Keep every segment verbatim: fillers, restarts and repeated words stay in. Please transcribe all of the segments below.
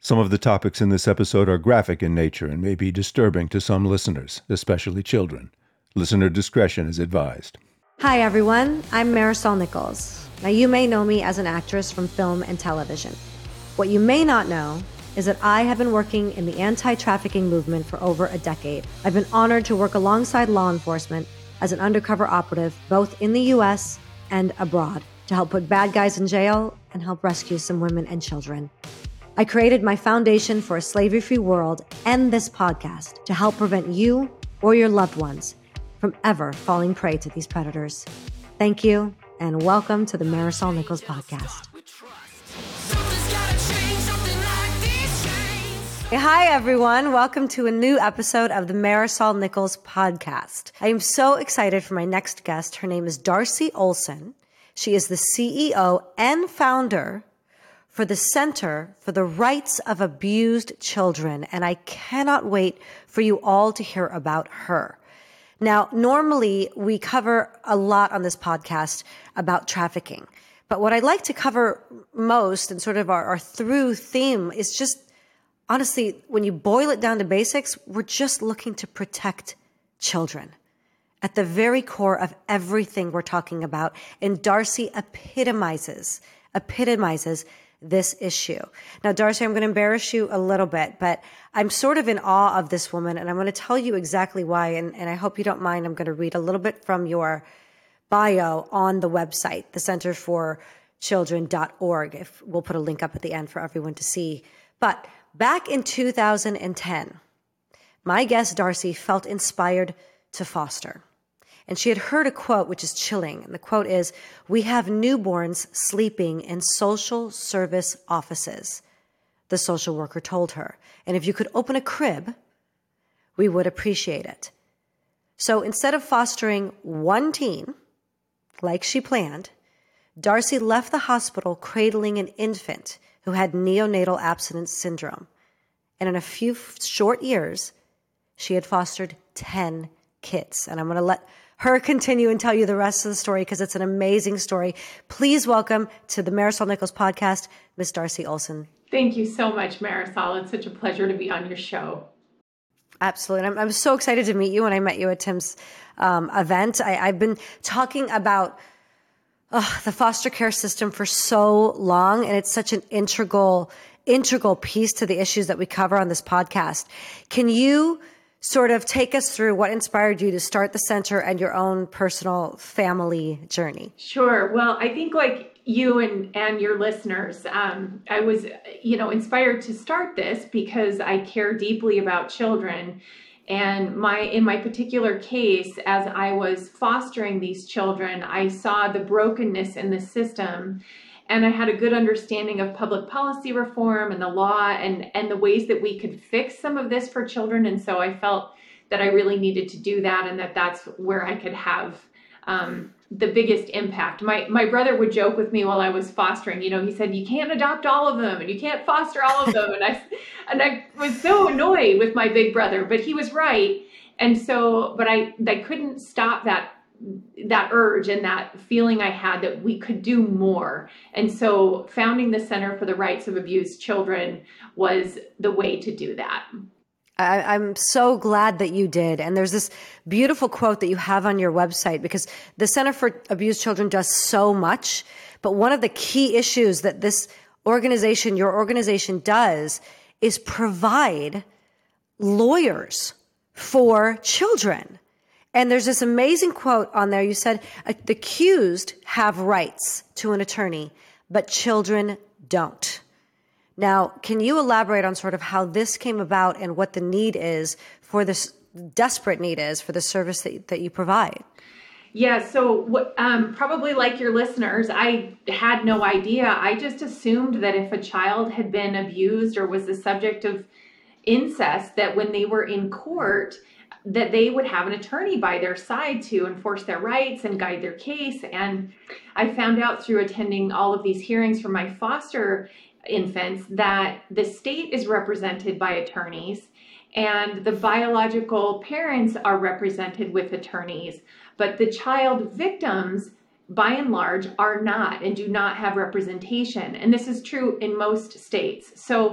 Some of the topics in this episode are graphic in nature and may be disturbing to some listeners, especially children. Listener discretion is advised. Hi, everyone. I'm Marisol Nichols. Now, you may know me as an actress from film and television. What you may not know is that I have been working in the anti-trafficking movement for over a decade. I've been honored to work alongside law enforcement as an undercover operative, both in the U S and abroad, to help put bad guys in jail and help rescue some women and children. I created my Foundation for a Slavery-Free World and this podcast to help prevent you or your loved ones from ever falling prey to these predators. Thank you, and welcome to the Marisol Nichols Podcast. Hey, hi, everyone. Welcome to a new episode of the Marisol Nichols Podcast. I am so excited for my next guest. Her name is Darcy Olsen. She is the C E O and founder for the Center for the Rights of Abused Children, and I cannot wait for you all to hear about her. Now, normally we cover a lot on this podcast about trafficking, but what I'd like to cover most and sort of our, our through theme is just, honestly, when you boil it down to basics, we're just looking to protect children at the very core of everything we're talking about. And Darcy epitomizes, epitomizes this issue. Now, Darcy, I'm going to embarrass you a little bit, but I'm sort of in awe of this woman, and I'm going to tell you exactly why, and, and I hope you don't mind. I'm going to read a little bit from your bio on the website, the center for children dot org. If we'll put a link up at the end for everyone to see. But back in two thousand ten, my guest Darcy felt inspired to foster. And she had heard a quote which is chilling. And the quote is, "We have newborns sleeping in social service offices," the social worker told her. "And if you could open a crib, we would appreciate it." So instead of fostering one teen, like she planned, Darcy left the hospital cradling an infant who had neonatal abstinence syndrome. And in a few short years, she had fostered ten kids. And I'm going to let her continue and tell you the rest of the story because it's an amazing story. Please welcome to the Marisol Nichols Podcast, Miss Darcy Olsen. Thank you so much, Marisol. It's such a pleasure to be on your show. Absolutely. I'm, I'm so excited to meet you when I met you at Tim's um, event. I, I've been talking about uh, the foster care system for so long, and it's such an integral, integral piece to the issues that we cover on this podcast. Can you sort of take us through what inspired you to start the center and your own personal family journey? Sure. Well, I think like you and, and your listeners, um, I was, you know, inspired to start this because I care deeply about children. And my, in my particular case, as I was fostering these children, I saw the brokenness in the system. And I had a good understanding of public policy reform and the law and, and the ways that we could fix some of this for children. And so I felt that I really needed to do that and that that's where I could have um, the biggest impact. My my brother would joke with me while I was fostering. You know, he said, "You can't adopt all of them and you can't foster all of them." And I, and I was so annoyed with my big brother, but he was right. And so, but I, I couldn't stop that that urge and that feeling I had that we could do more. And so founding the Center for the Rights of Abused Children was the way to do that. I, I'm so glad that you did. And there's this beautiful quote that you have on your website because the Center for Abused Children does so much. But one of the key issues that this organization, your organization does is provide lawyers for children. And there's this amazing quote on there. You said, "The accused have rights to an attorney, but children don't." Now, can you elaborate on sort of how this came about and what the need is for this desperate need is for the service that, that you provide? Yeah, so um, probably like your listeners, I had no idea. I just assumed that if a child had been abused or was the subject of incest, that when they were in court, that they would have an attorney by their side to enforce their rights and guide their case. And I found out through attending all of these hearings for my foster infants that the state is represented by attorneys and the biological parents are represented with attorneys, but the child victims by and large are not and do not have representation. And this is true in most states. So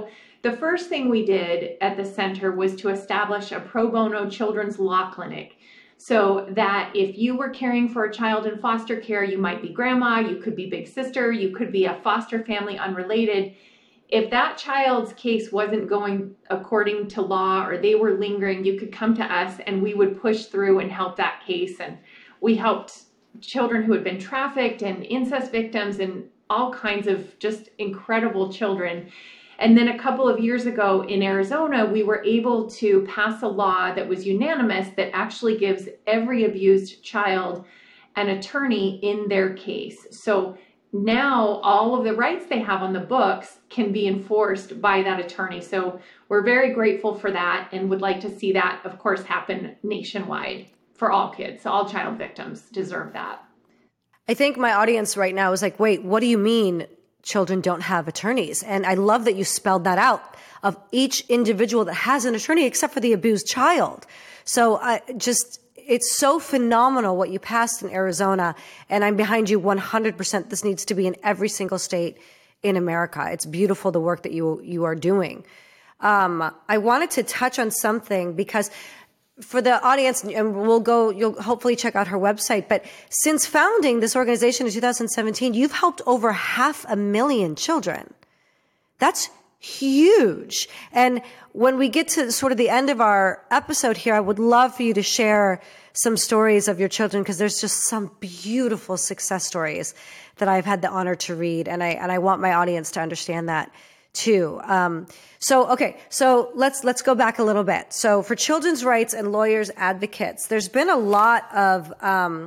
the first thing we did at the center was to establish a pro bono children's law clinic. So that if you were caring for a child in foster care, you might be grandma, you could be big sister, you could be a foster family unrelated. If that child's case wasn't going according to law or they were lingering, you could come to us and we would push through and help that case. And we helped children who had been trafficked and incest victims and all kinds of just incredible children. And then a couple of years ago in Arizona, we were able to pass a law that was unanimous that actually gives every abused child an attorney in their case. So now all of the rights they have on the books can be enforced by that attorney. So we're very grateful for that and would like to see that, of course, happen nationwide for all kids. All child victims deserve that. I think my audience right now is like, wait, what do you mean children don't have attorneys? And I love that you spelled that out of each individual that has an attorney except for the abused child. So I just, it's so phenomenal what you passed in Arizona, and I'm behind you one hundred percent. This needs to be in every single state in America. It's beautiful, the work that you, you are doing. Um, I wanted to touch on something because for the audience, and we'll go, you'll hopefully check out her website, but since founding this organization in two thousand seventeen, you've helped over half a million children. That's huge. And when we get to sort of the end of our episode here, I would love for you to share some stories of your children, because there's just some beautiful success stories that I've had the honor to read. And I, and I want my audience to understand that too. Um, so, okay. So let's, let's go back a little bit. So for children's rights and lawyers advocates, there's been a lot of, um,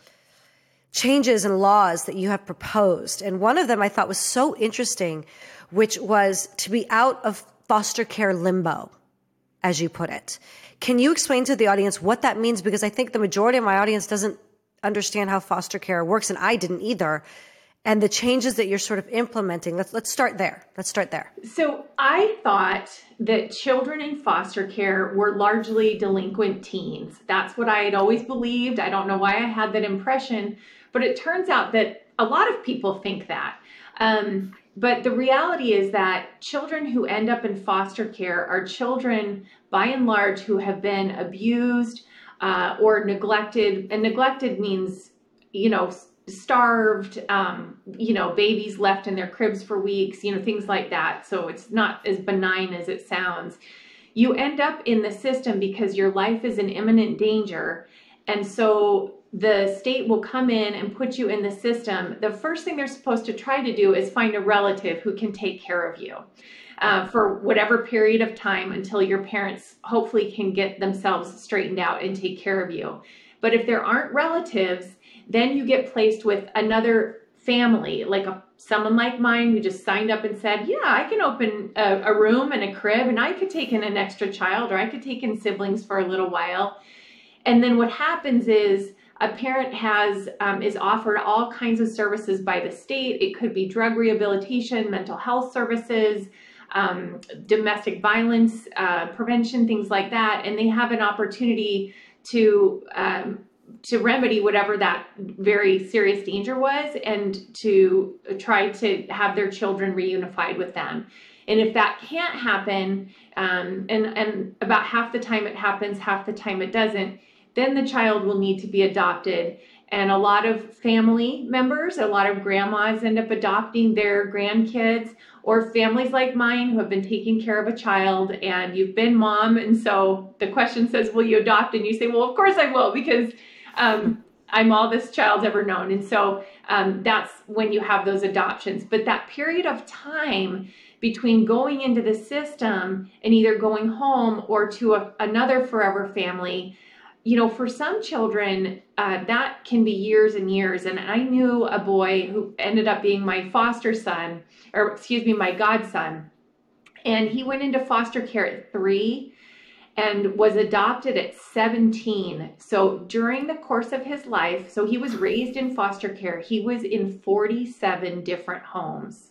changes in laws that you have proposed. And one of them I thought was so interesting, which was to be out of foster care limbo, as you put it. Can you explain to the audience what that means? Because I think the majority of my audience doesn't understand how foster care works, and I didn't either. And the changes that you're sort of implementing. Let's let's start there. Let's start there. So I thought that children in foster care were largely delinquent teens. That's what I had always believed. I don't know why I had that impression, but it turns out that a lot of people think that. Um, but the reality is that children who end up in foster care are children, by and large, who have been abused uh, or neglected. And neglected means, you know, starved, um, you know, babies left in their cribs for weeks, you know, things like that. So it's not as benign as it sounds. You end up in the system because your life is in imminent danger. And so the state will come in and put you in the system. The first thing they're supposed to try to do is find a relative who can take care of you uh, for whatever period of time until your parents hopefully can get themselves straightened out and take care of you. But if there aren't relatives, then you get placed with another family, like a, someone like mine who just signed up and said, yeah, I can open a, a room and a crib and I could take in an extra child, or I could take in siblings for a little while. And then what happens is a parent has um, is offered all kinds of services by the state. It could be drug rehabilitation, mental health services, um, domestic violence uh, prevention, things like that. And they have an opportunity to um, to remedy whatever that very serious danger was, and to try to have their children reunified with them. And if that can't happen, um, and, and about half the time it happens, half the time it doesn't, then the child will need to be adopted. And a lot of family members, a lot of grandmas end up adopting their grandkids, or families like mine who have been taking care of a child, and you've been mom. And so the question says, will you adopt? And you say, well, of course I will, because um, I'm all this child's ever known. And so um, that's when you have those adoptions. But that period of time between going into the system and either going home or to a, another forever family, you know, for some children, uh, that can be years and years. And I knew a boy who ended up being my foster son, or excuse me, my godson. And he went into foster care at three and was adopted at seventeen. So during the course of his life, so he was raised in foster care, he was in forty-seven different homes.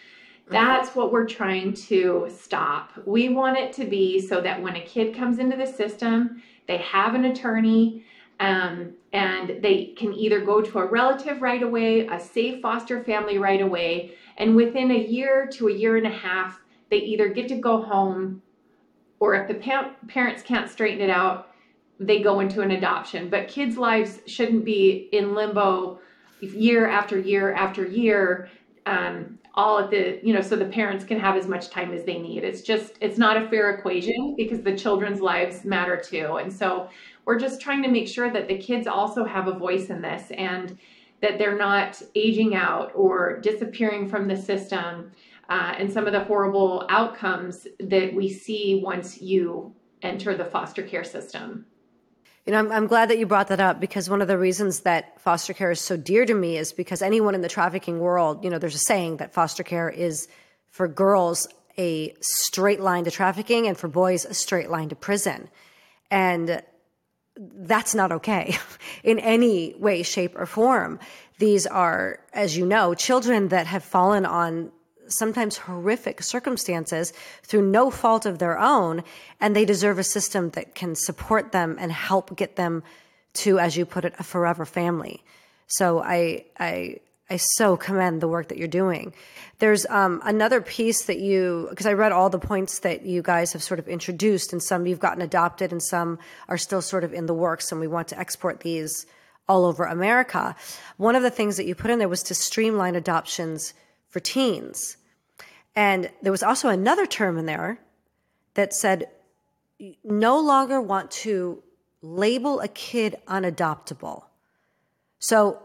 That's what we're trying to stop. We want it to be so that when a kid comes into the system, they have an attorney, um, and they can either go to a relative right away, a safe foster family right away, and within a year to a year and a half, they either get to go home, or if the pa- parents can't straighten it out, they go into an adoption. But kids' lives shouldn't be in limbo year after year after year, um, all at the, you know, so the parents can have as much time as they need. It's just, it's not a fair equation, because the children's lives matter too. And so we're just trying to make sure that the kids also have a voice in this, and that they're not aging out or disappearing from the system, uh, and some of the horrible outcomes that we see once you enter the foster care system. You know, I'm, I'm glad that you brought that up, because one of the reasons that foster care is so dear to me is because anyone in the trafficking world, you know, there's a saying that foster care is for girls a straight line to trafficking, and for boys a straight line to prison. And that's not okay in any way, shape, or form. These are, as you know, children that have fallen on sometimes horrific circumstances through no fault of their own, and they deserve a system that can support them and help get them to, as you put it, a forever family. So I I I so commend the work that you're doing. There's um, another piece that you, because I read all the points that you guys have sort of introduced, and some you've gotten adopted and some are still sort of in the works, and we want to export these all over America. One of the things that you put in there was to streamline adoptions for teens. And there was also another term in there that said, no longer want to label a kid unadoptable. So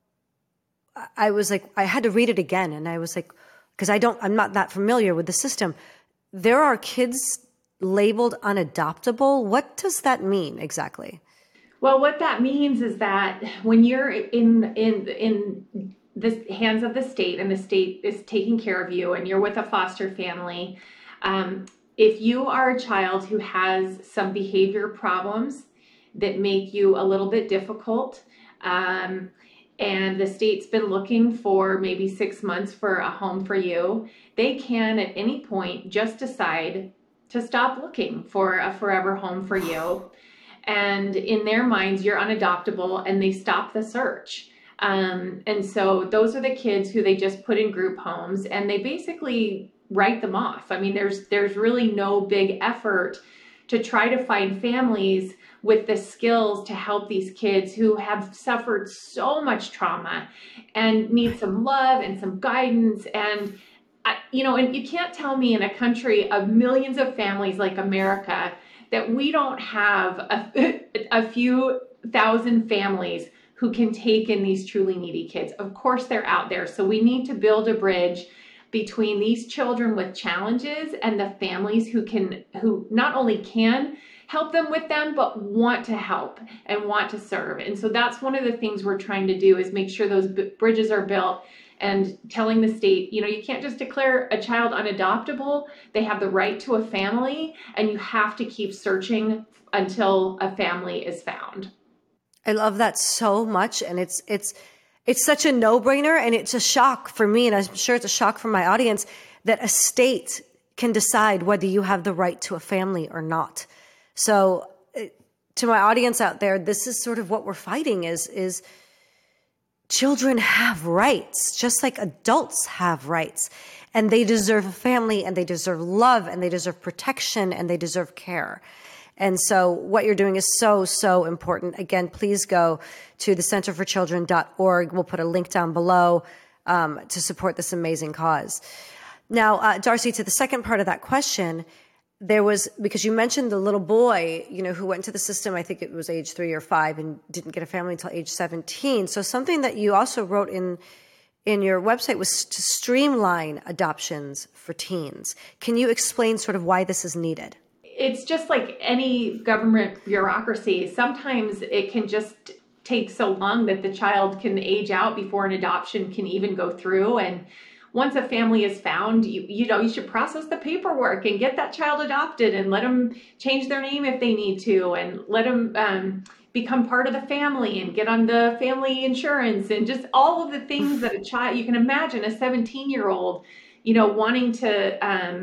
I was like, I had to read it again. And I was like, because I don't, I'm not that familiar with the system. There are kids labeled unadoptable. What does that mean exactly? Well, what that means is that when you're in, in, in, the hands of the state, and the state is taking care of you, and you're with a foster family, um, if you are a child who has some behavior problems that make you a little bit difficult, um, and the state's been looking for maybe six months for a home for you, they can at any point just decide to stop looking for a forever home for you. And in their minds, you're unadoptable, and they stop the search. Um, and so those are the kids who they just put in group homes, and they basically write them off. I mean, there's there's really no big effort to try to find families with the skills to help these kids who have suffered so much trauma and need some love and some guidance. And, I, you know, and you can't tell me in a country of millions of families like America that we don't have a, a few thousand families who can take in these truly needy kids. Of course, they're out there. So we need to build a bridge between these children with challenges and the families who can, who not only can help them with them, but want to help and want to serve. And so that's one of the things we're trying to do, is make sure those b- bridges are built, and telling the state, you know, you can't just declare a child unadoptable. They have the right to a family, and you have to keep searching until a family is found. I love that so much. And it's, it's, it's such a no-brainer, and it's a shock for me. And I'm sure it's a shock for my audience that a state can decide whether you have the right to a family or not. So to my audience out there, this is sort of what we're fighting is, is children have rights, just like adults have rights, and they deserve a family, and they deserve love, and they deserve protection, and they deserve care. And so what you're doing is so, so important. Again, please go to the center for children dot org. We'll put a link down below um, to support this amazing cause. Now, uh, Darcy, to the second part of that question, there was, because you mentioned the little boy, you know, who went into the system, I think it was age three or five, and didn't get a family until age seventeen. So something that you also wrote in in your website was to streamline adoptions for teens. Can you explain sort of why this is needed? It's just like any government bureaucracy. Sometimes it can just take so long that the child can age out before an adoption can even go through. And once a family is found, you you know, you should process the paperwork and get that child adopted, and let them change their name if they need to, and let them um, become part of the family and get on the family insurance, and just all of the things that a child, you can imagine a seventeen year old, you know, wanting to, um,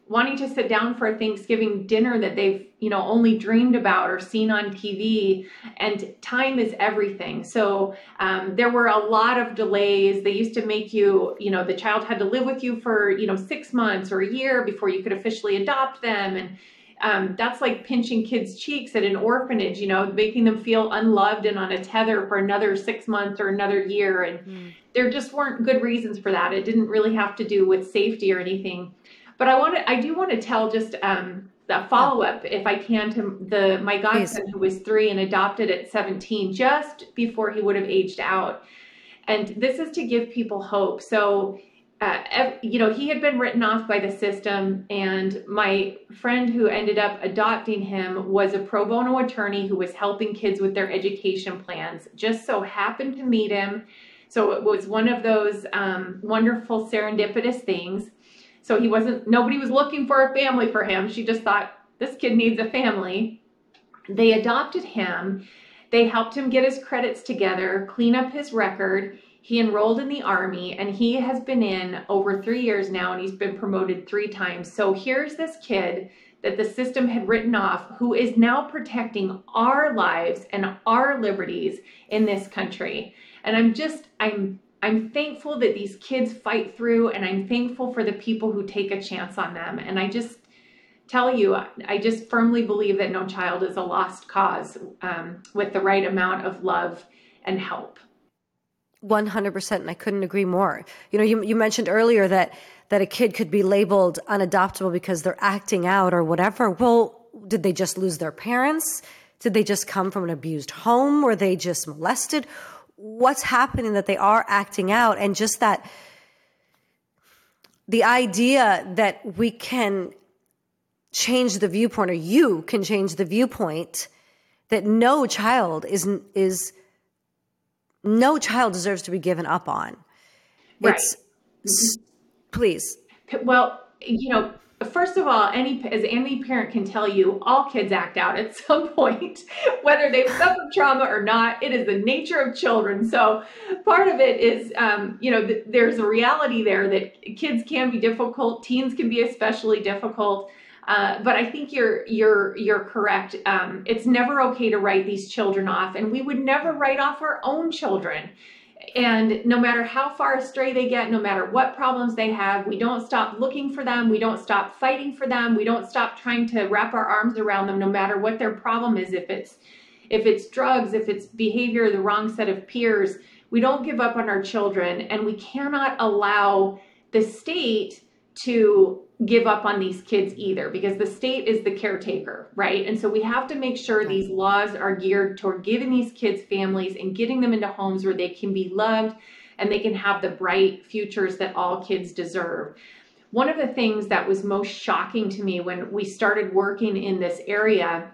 wanting to sit down for a Thanksgiving dinner that they've, you know, only dreamed about or seen on T V. And time is everything. So um, there were a lot of delays. They used to make you, you know, the child had to live with you for, you know, six months or a year before you could officially adopt them. And um, that's like pinching kids' cheeks at an orphanage, you know, making them feel unloved and on a tether for another six months or another year. And mm. there just weren't good reasons for that. It didn't really have to do with safety or anything. But I want to, I do want to tell just um, a follow up, if I can, to the my godson Please. Who was three and adopted at seventeen, just before he would have aged out. And this is to give people hope. So, uh, you know, he had been written off by the system, and my friend who ended up adopting him was a pro bono attorney who was helping kids with their education plans. Just so happened to meet him. So it was one of those um, wonderful serendipitous things. So he wasn't, nobody was looking for a family for him. She just thought, this kid needs a family. They adopted him. They helped him get his credits together, clean up his record. He enrolled in the Army, and he has been in over three years now, and he's been promoted three times. So here's this kid that the system had written off, who is now protecting our lives and our liberties in this country. And I'm just, I'm I'm thankful that these kids fight through, and I'm thankful for the people who take a chance on them. And I just tell you, I just firmly believe that no child is a lost cause um, with the right amount of love and help. one hundred percent. And I couldn't agree more. You know, you, you mentioned earlier that, that a kid could be labeled unadoptable because they're acting out or whatever. Well, did they just lose their parents? Did they just come from an abused home? Were they just molested? What's happening that they are acting out? And just that the idea that we can change the viewpoint, or you can change the viewpoint, that no child is, is no child deserves to be given up on. Right. It's, please. Well, you know, first of all, any as any parent can tell you, all kids act out at some point, whether they've suffered trauma or not. It is the nature of children. So part of it is, um, you know, th- there's a reality there that kids can be difficult. Teens can be especially difficult. Uh, but I think you're you're you're correct. Um, it's never okay to write these children off, and we would never write off our own children. And no matter how far astray they get, no matter what problems they have, we don't stop looking for them. We don't stop fighting for them. We don't stop trying to wrap our arms around them, no matter what their problem is. If it's, if it's drugs, if it's behavior, the wrong set of peers, we don't give up on our children. And we cannot allow the state to give up on these kids either, because the state is the caretaker, right? And so we have to make sure these laws are geared toward giving these kids families and getting them into homes where they can be loved and they can have the bright futures that all kids deserve. One of the things that was most shocking to me when we started working in this area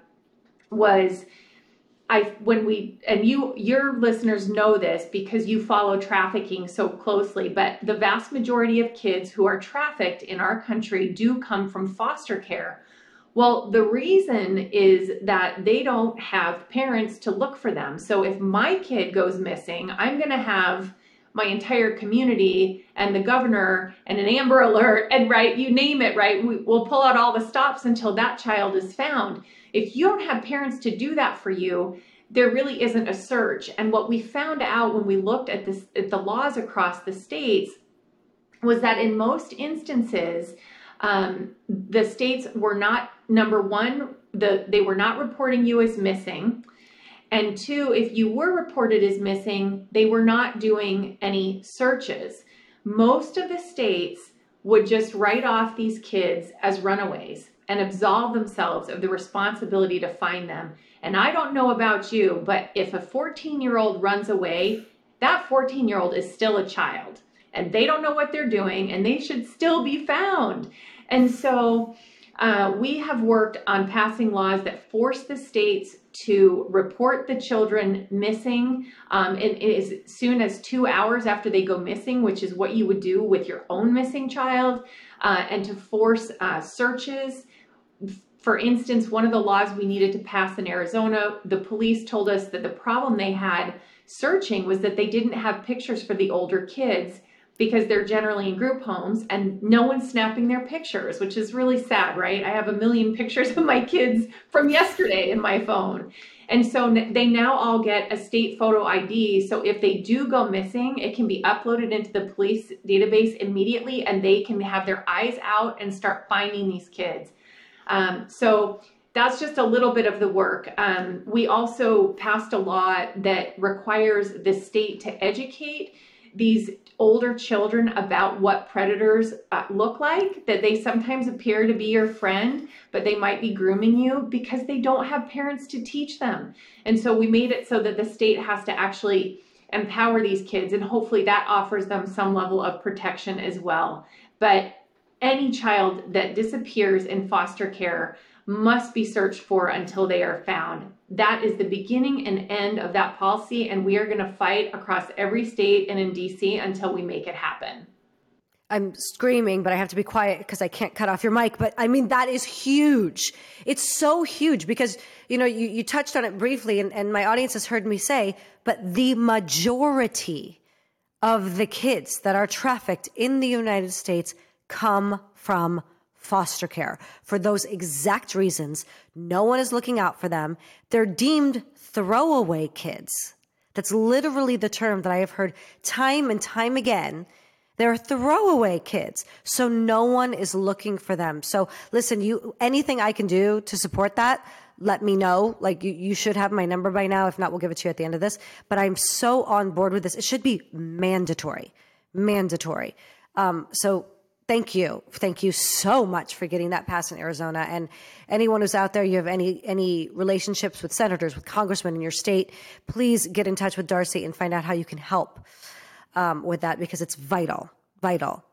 was I, when we, and you, your listeners know this because you follow trafficking so closely, but the vast majority of kids who are trafficked in our country do come from foster care. Well, the reason is that they don't have parents to look for them. So if my kid goes missing, I'm going to have my entire community and the governor and an Amber Alert and right, you name it, right? We, we'll pull out all the stops until that child is found. If you don't have parents to do that for you, there really isn't a search. And what we found out when we looked at this, at the laws across the states, was that in most instances, um, the states were not, number one, the, they were not reporting you as missing. And two, if you were reported as missing, they were not doing any searches. Most of the states would just write off these kids as runaways and absolve themselves of the responsibility to find them. And I don't know about you, but if a fourteen-year-old runs away, that fourteen-year-old is still a child. And they don't know what they're doing, and they should still be found. And so uh, we have worked on passing laws that force the states to report the children missing um, in, in as soon as two hours after they go missing, which is what you would do with your own missing child, uh, and to force uh, searches. For instance, one of the laws we needed to pass in Arizona, the police told us that the problem they had searching was that they didn't have pictures for the older kids because they're generally in group homes and no one's snapping their pictures, which is really sad, right? I have a million pictures of my kids from yesterday in my phone. And so they now all get a state photo I D. So if they do go missing, it can be uploaded into the police database immediately and they can have their eyes out and start finding these kids. Um, so that's just a little bit of the work. Um, we also passed a law that requires the state to educate these older children about what predators uh, look like, that they sometimes appear to be your friend, but they might be grooming you because they don't have parents to teach them. And so we made it so that the state has to actually empower these kids, and hopefully that offers them some level of protection as well. But any child that disappears in foster care must be searched for until they are found. That is the beginning and end of that policy, and we are going to fight across every state and in D C until we make it happen. I'm screaming, but I have to be quiet because I can't cut off your mic. But I mean, that is huge. It's so huge because, you know, you, you touched on it briefly, and, and my audience has heard me say, but the majority of the kids that are trafficked in the United States come from foster care for those exact reasons. No one is looking out for them. They're deemed throwaway kids. That's literally the term that I have heard time and time again. They're throwaway kids. So no one is looking for them. So listen, you, anything I can do to support that, let me know. Like you, you should have my number by now. If not, we'll give it to you at the end of this. But I'm so on board with this. It should be mandatory, mandatory. Um, so Thank you. Thank you so much for getting that passed in Arizona. And anyone who's out there, you have any any relationships with senators, with congressmen in your state, please get in touch with Darcy and find out how you can help um, with that, because it's vital, vital.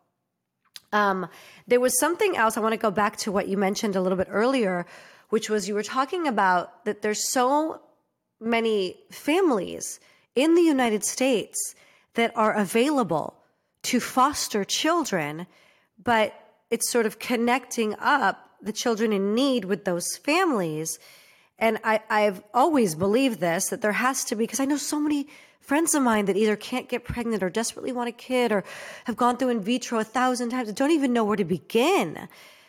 Um, there was something else. I want to go back to what you mentioned a little bit earlier, which was you were talking about that there's so many families in the United States that are available to foster children, but it's sort of connecting up the children in need with those families. And I, I've always believed this, that there has to be, because I know so many friends of mine that either can't get pregnant or desperately want a kid or have gone through in vitro a thousand times and don't even know where to begin.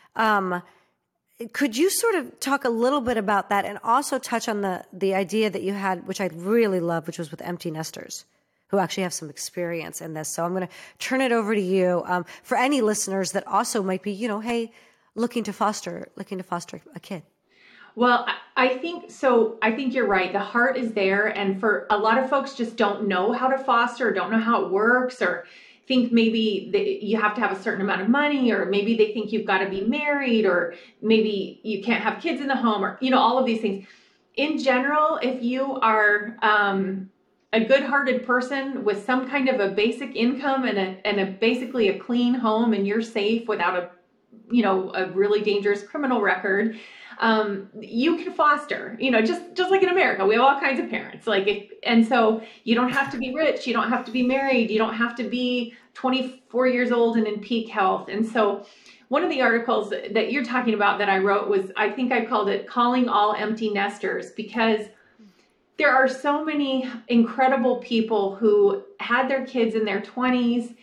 Um, could you sort of talk a little bit about that and also touch on the, the idea that you had, which I really love, which was with empty nesters, who actually have some experience in this. So I'm going to turn it over to you um, for any listeners that also might be, you know, hey, looking to foster, looking to foster a kid. Well, I think so. I think you're right. The heart is there. And for a lot of folks just don't know how to foster, or don't know how it works, or think maybe that you have to have a certain amount of money, or maybe they think you've got to be married, or maybe you can't have kids in the home, or, you know, all of these things. In general, if you are, um, a good-hearted person with some kind of a basic income and a and a basically a clean home, and you're safe without a, you know, a really dangerous criminal record, um, you can foster. You know, just just like in America, we have all kinds of parents. Like, if, and so you don't have to be rich, you don't have to be married, you don't have to be twenty-four years old and in peak health. And so, one of the articles that you're talking about that I wrote was, I think I called it "Calling All Empty Nesters," because there are so many incredible people who had their kids in their twenties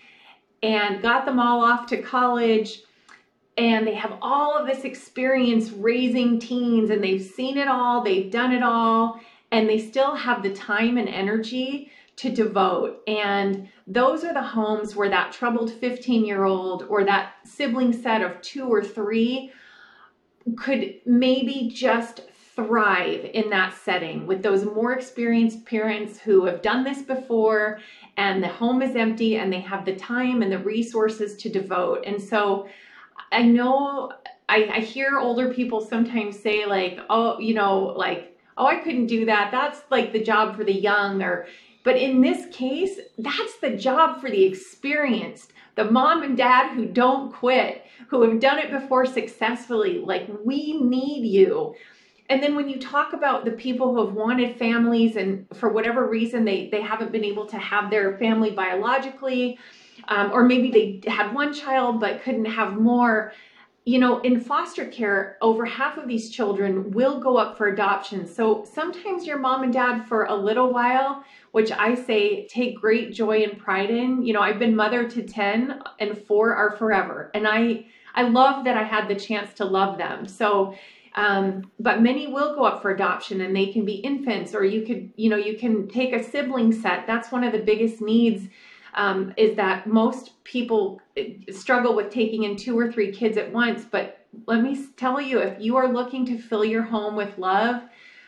and got them all off to college, and they have all of this experience raising teens, and they've seen it all, they've done it all, and they still have the time and energy to devote. And those are the homes where that troubled fifteen-year-old or that sibling set of two or three could maybe just thrive in that setting with those more experienced parents who have done this before, and the home is empty and they have the time and the resources to devote. And so I know I, I hear older people sometimes say like, oh, you know, like, oh, I couldn't do that. That's like the job for the young. Or, but in this case, that's the job for the experienced, the mom and dad who don't quit, who have done it before successfully. Like, we need you. And then when you talk about the people who have wanted families and for whatever reason they, they haven't been able to have their family biologically, um, or maybe they had one child but couldn't have more, you know, in foster care, over half of these children will go up for adoption. So sometimes your mom and dad for a little while, which I say take great joy and pride in. You know, I've been mother to ten, and four are forever. And I, I love that I had the chance to love them. So, um, but many will go up for adoption, and they can be infants, or you could, you know, you can take a sibling set. That's one of the biggest needs. Um, is that most people struggle with taking in two or three kids at once. But let me tell you, if you are looking to fill your home with love,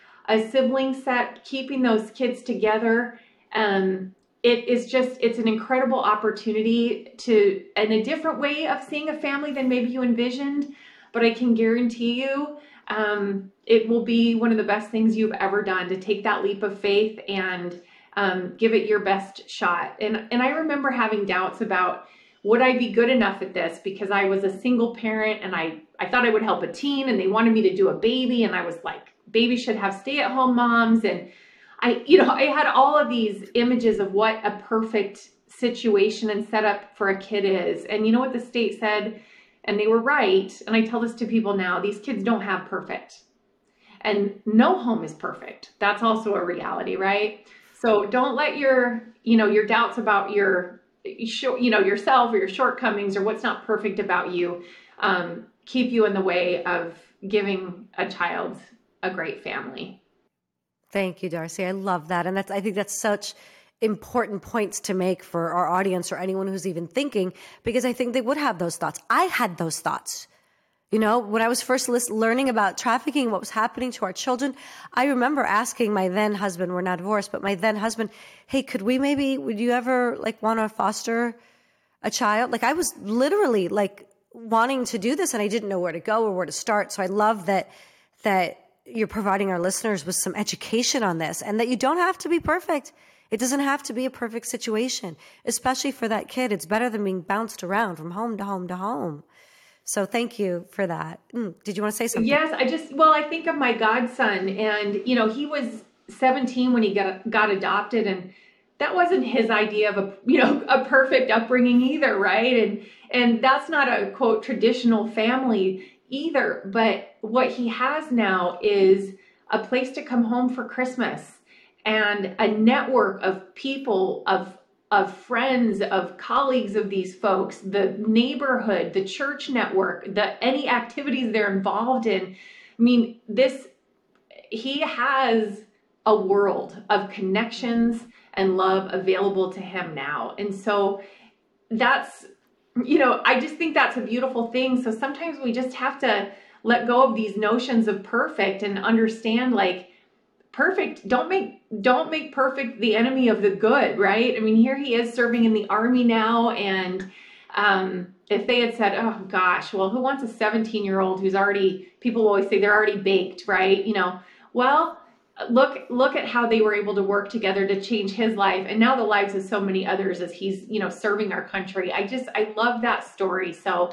a sibling set, keeping those kids together, um, it is just, it's an incredible opportunity to, and a different way of seeing a family than maybe you envisioned. But I can guarantee you, um, it will be one of the best things you've ever done to take that leap of faith and Um, give it your best shot. And, and I remember having doubts about, would I be good enough at this? Because I was a single parent, and I, I thought I would help a teen, and they wanted me to do a baby. And I was like, babies should have stay-at-home moms. And I, you know, I had all of these images of what a perfect situation and setup for a kid is. And you know what the state said? And they were right. And I tell this to people now, these kids don't have perfect. And no home is perfect. That's also a reality, right? So don't let your, you know, your doubts about your, you know, yourself or your shortcomings or what's not perfect about you um, keep you in the way of giving a child a great family. Thank you, Darcy. I love that. And that's, I think that's such important points to make for our audience or anyone who's even thinking, because I think they would have those thoughts. I had those thoughts. You know, when I was first list- learning about trafficking, what was happening to our children, I remember asking my then husband, we're not divorced, but my then husband, hey, could we maybe, would you ever like want to foster a child? Like I was literally like wanting to do this, and I didn't know where to go or where to start. So I love that, that you're providing our listeners with some education on this, and that you don't have to be perfect. It doesn't have to be a perfect situation, especially for that kid. It's better than being bounced around from home to home to home. So thank you for that. Mm, did you want to say something? Yes, I just, well, I think of my godson, and, you know, he was seventeen when he got, got adopted, and that wasn't his idea of a, you know, a perfect upbringing either. Right. And, and that's not a quote traditional family either. But what he has now is a place to come home for Christmas and a network of people, of of friends, of colleagues of these folks, the neighborhood, the church network, the any activities they're involved in. I mean, this, he has a world of connections and love available to him now. And so that's, you know, I just think that's a beautiful thing. So sometimes we just have to let go of these notions of perfect and understand, like, perfect, don't make don't make perfect the enemy of the good, right? I mean, here he is serving in the army now, and um, if they had said, oh gosh, well, who wants a seventeen year old who's already, people always say they're already baked, right? You know, well, look look at how they were able to work together to change his life, and now the lives of so many others as he's, you know, serving our country. I just, I love that story. So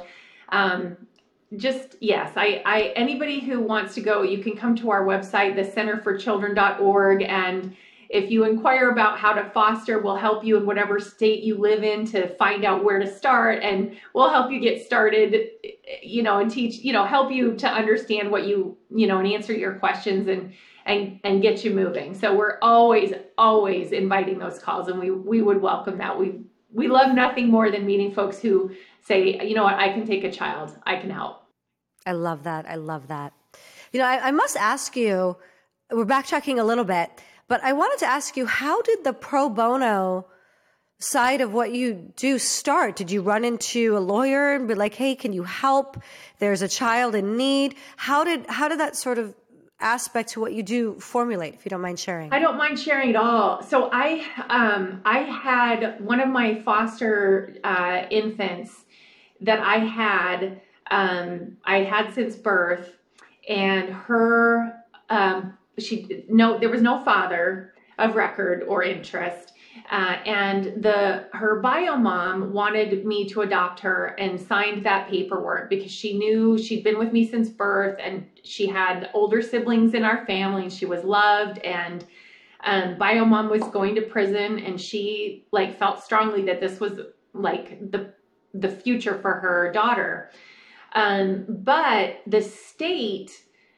um just, yes, I, I, anybody who wants to go, you can come to our website, the center for children dot org. And if you inquire about how to foster, we'll help you in whatever state you live in to find out where to start. And we'll help you get started, you know, and teach, you know, help you to understand what you, you know, and answer your questions and, and, and get you moving. So we're always, always inviting those calls, and we, we would welcome that. We, we love nothing more than meeting folks who say, you know what, I can take a child, I can help. I love that. I love that. You know, I, I must ask you, we're backtracking a little bit, but I wanted to ask you, how did the pro bono side of what you do start? Did you run into a lawyer and be like, hey, can you help? There's a child in need. How did, how did that sort of aspect to what you do formulate, if you don't mind sharing? I don't mind sharing at all. So I, um, I had one of my foster uh, infants that I had, um, I had since birth, and her, um, she, no, there was no father of record or interest. Uh, and the, her bio mom wanted me to adopt her and signed that paperwork because she knew she'd been with me since birth, and she had older siblings in our family, and she was loved. And um, bio mom was going to prison, and she like felt strongly that this was like the the future for her daughter. Um, but the state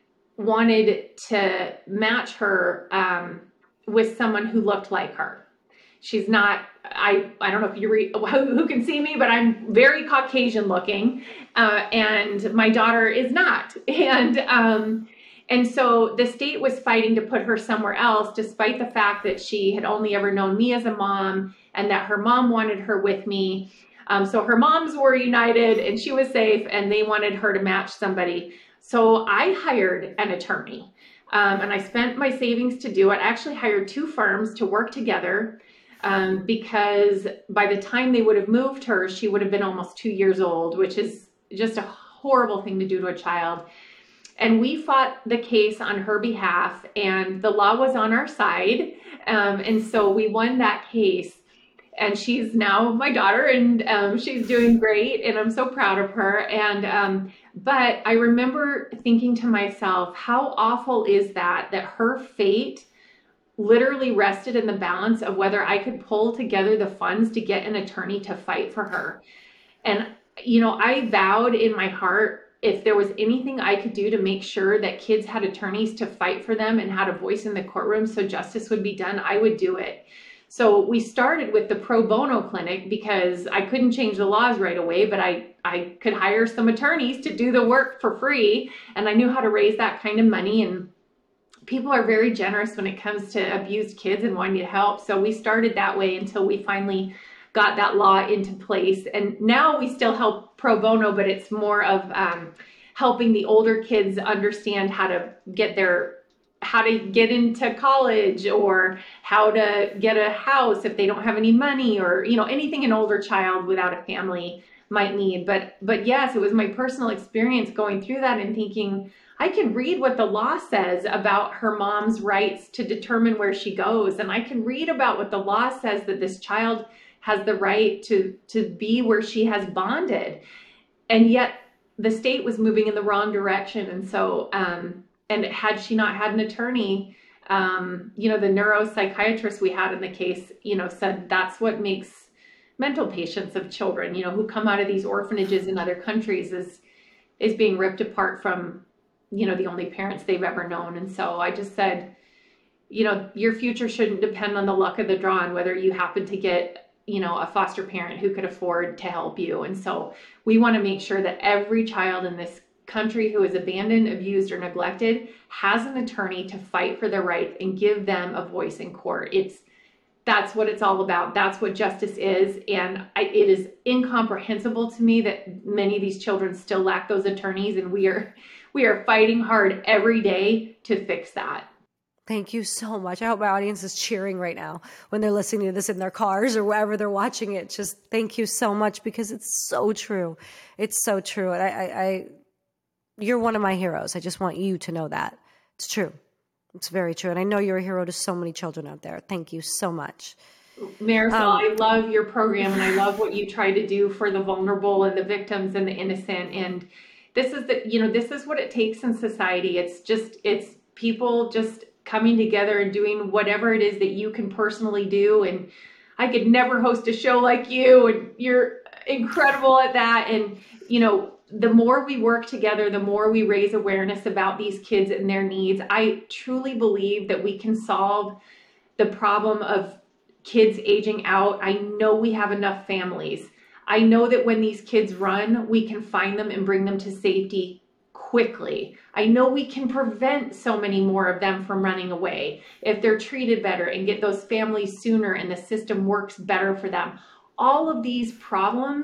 wanted to match her um, with someone who looked like her. She's not, I, I don't know if you read, who, who can see me, but I'm very Caucasian looking, uh, and my daughter is not. And, um, and so the state was fighting to put her somewhere else, despite the fact that she had only ever known me as a mom and that her mom wanted her with me. Um, so her moms were united and she was safe, and they wanted her to match somebody. So I hired an attorney, um, and I spent my savings to do it. I actually hired two firms to work together. Um, because by the time they would have moved her, she would have been almost two years old, which is just a horrible thing to do to a child. And we fought the case on her behalf, and the law was on our side. Um, and so we won that case. And she's now my daughter, and um, she's doing great, and I'm so proud of her. And um, but I remember thinking to myself, how awful is that, that her fate literally rested in the balance of whether I could pull together the funds to get an attorney to fight for her. And, you know, I vowed in my heart, if there was anything I could do to make sure that kids had attorneys to fight for them and had a voice in the courtroom so justice would be done, I would do it. So we started with the pro bono clinic because I couldn't change the laws right away, but I, I could hire some attorneys to do the work for free. And I knew how to raise that kind of money, and people are very generous when it comes to abused kids and wanting to help. So we started that way until we finally got that law into place. And now we still help pro bono, but it's more of um, helping the older kids understand how to get their, how to get into college, or how to get a house if they don't have any money, or, you know, anything an older child without a family might need. But, but yes, it was my personal experience going through that and thinking, I can read what the law says about her mom's rights to determine where she goes. And I can read about what the law says that this child has the right to, to be where she has bonded. And yet the state was moving in the wrong direction. And so, um, and had she not had an attorney, um, you know, the neuropsychiatrist we had in the case, you know, said that's what makes mental patients of children, you know, who come out of these orphanages in other countries is, is being ripped apart from, you know, the only parents they've ever known. And so I just said, you know, your future shouldn't depend on the luck of the draw and whether you happen to get, you know, a foster parent who could afford to help you. And so we want to make sure that every child in this country who is abandoned, abused, or neglected has an attorney to fight for their rights and give them a voice in court. It's, that's what it's all about. That's what justice is. And I, it is incomprehensible to me that many of these children still lack those attorneys, and we are We are fighting hard every day to fix that. Thank you so much. I hope my audience is cheering right now when they're listening to this in their cars or wherever they're watching it. Just thank you so much, because it's so true. It's so true. And I, I, I you're one of my heroes. I just want you to know that. It's true. It's very true. And I know you're a hero to so many children out there. Thank you so much. Marisol, Um, I love your program, and I love what you try to do for the vulnerable and the victims and the innocent. And this is the, you know, this is what it takes in society. It's just, it's people just coming together and doing whatever it is that you can personally do. And I could never host a show like you, and you're incredible at that. And, you know, the more we work together, the more we raise awareness about these kids and their needs. I truly believe that we can solve the problem of kids aging out. I know we have enough families. I know that when these kids run, we can find them and bring them to safety quickly. I know we can prevent so many more of them from running away if they're treated better and get those families sooner and the system works better for them. All of these problems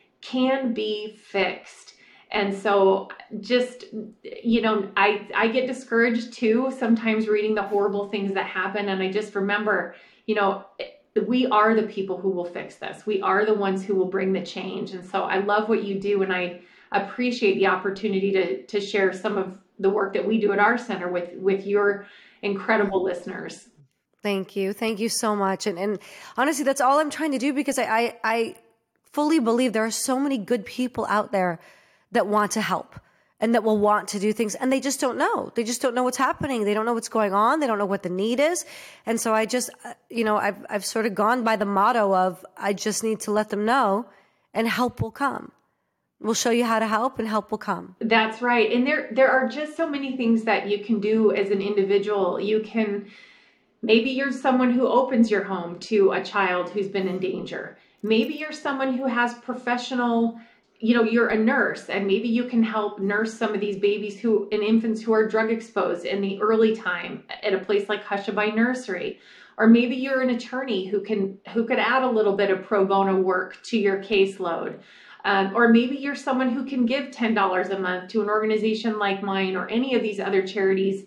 can be fixed. And so just, you know, I, I get discouraged too, sometimes reading the horrible things that happen. And I just remember, you know, we are the people who will fix this. We are the ones who will bring the change. And so I love what you do, and I appreciate the opportunity to, to share some of the work that we do at our center with, with your incredible listeners. Thank you. Thank you so much. And, and honestly, that's all I'm trying to do, because I, I, I fully believe there are so many good people out there that want to help and that will want to do things, and they just don't know. They just don't know what's happening. They don't know what's going on. They don't know what the need is. And so I just, you know, I've, I've sort of gone by the motto of, I just need to let them know and help will come. we'll show you how to help, and help will come. That's right. And there there are just so many things that you can do as an individual. You can, maybe you're someone who opens your home to a child who's been in danger. Maybe you're someone who has professional, you know, you're a nurse, and maybe you can help nurse some of these babies who and infants who are drug exposed in the early time at a place like Hushabye Nursery. Or maybe you're an attorney who can who could add a little bit of pro bono work to your caseload. Um, or maybe you're someone who can give ten dollars a month to an organization like mine or any of these other charities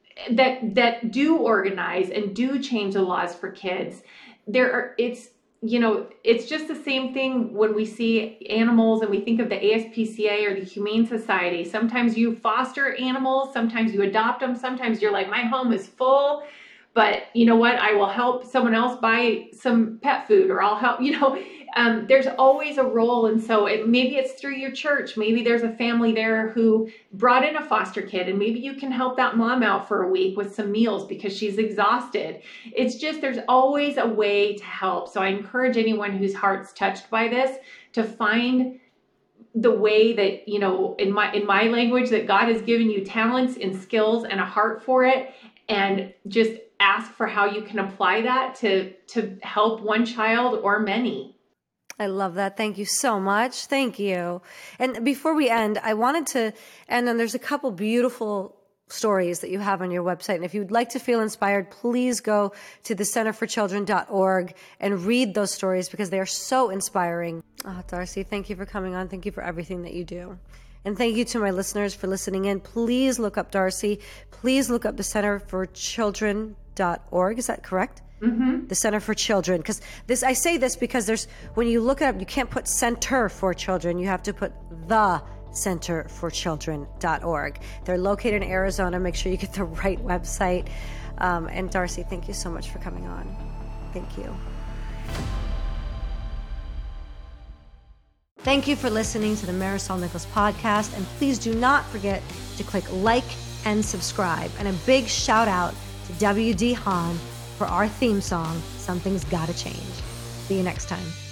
that that do organize and do change the laws for kids. There are, it's, you know, it's just the same thing when we see animals and we think of the A S P C A or the Humane Society. Sometimes you foster animals, sometimes you adopt them, sometimes you're like, my home is full, but you know what, I will help someone else buy some pet food, or I'll help, you know, um, there's always a role. And so it, maybe it's through your church. Maybe there's a family there who brought in a foster kid, and maybe you can help that mom out for a week with some meals because she's exhausted. It's just, there's always a way to help. So I encourage anyone whose heart's touched by this to find the way that, you know, in my, in my language, that God has given you talents and skills and a heart for it, and just ask for how you can apply that to, to help one child or many. I love that. Thank you so much. Thank you. And before we end, I wanted to end on, there's a couple beautiful stories that you have on your website. And if you'd like to feel inspired, please go to the center for children dot org and read those stories, because they are so inspiring. Oh, Darcy, thank you for coming on. Thank you for everything that you do. And thank you to my listeners for listening in. Please look up Darcy. Please look up the center for children dot org. Is that correct? Mm-hmm. The Center for Children. Because this, I say this because there's, when you look it up, you can't put Center for Children. You have to put the center for children dot org. They're located in Arizona. Make sure you get the right website. Um, and Darcy, thank you so much for coming on. Thank you. Thank you for listening to the Marisol Nichols podcast. And please do not forget to click like and subscribe. And a big shout out to W D Hahn for our theme song, Something's Gotta Change. See you next time.